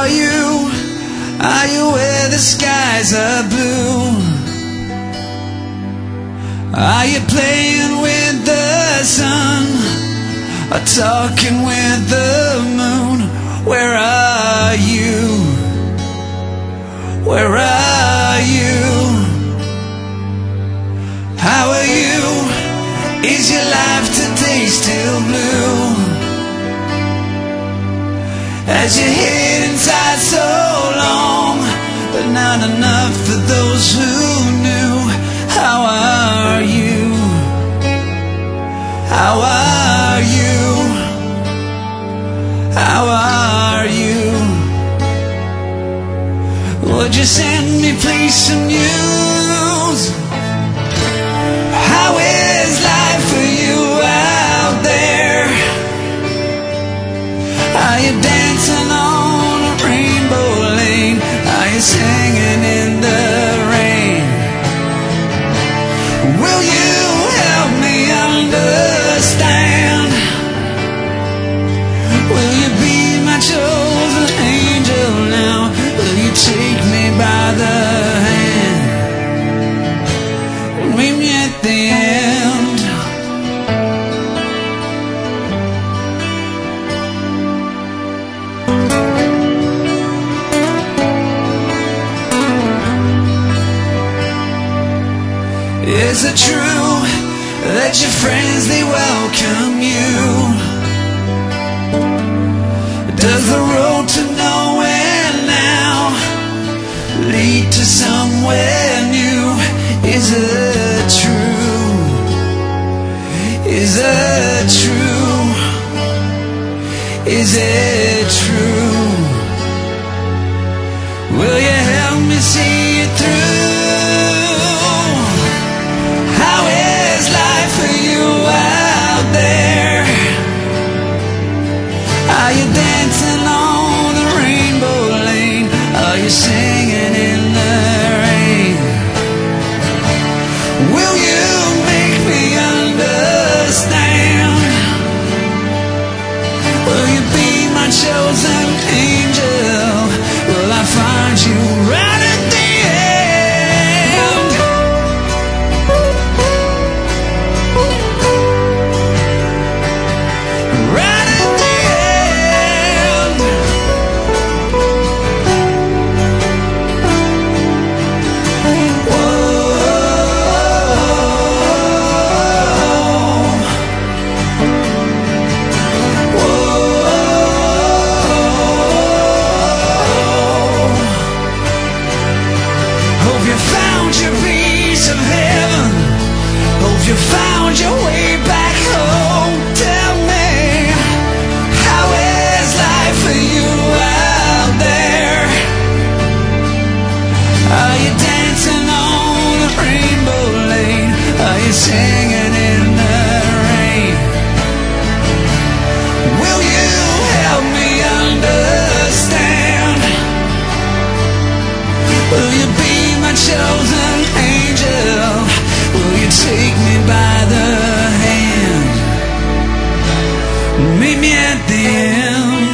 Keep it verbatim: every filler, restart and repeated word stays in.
are you? Are you where the skies are blue? Are you playing with the sun, or talking with the moon? Where are you? Where are you? How are you? Is your life today still blue? As you hid inside so long, but not enough for those who knew. How are you? How are you? How are you? Would you send me please some news? How is life for you out there? Are you dancing on a rainbow lane? Are you singing in the rain? Will you help me understand? Will you be my chosen angel now? Will you take me by the hand and meet me at the end? Is it true that your friends, they welcome you? Does the road to nowhere now lead to somewhere new? Is it true? Is it true? Is it true? Will you help me see it through? How is life for you out there? Are you dancing on the rainbow lane? Are you singing in the rain? Will you make me understand? Will you be my chosen angel? Will I find you right at the end? Right at the end. Hope you found your piece of heaven. Hope you found your way back home. Tell me, how is life for you out there? Are you dancing on a rainbow lane? Are you singing in the rain? Will you help me understand? Will you be my chosen angel? Will you take me by the hand? Meet me at the end.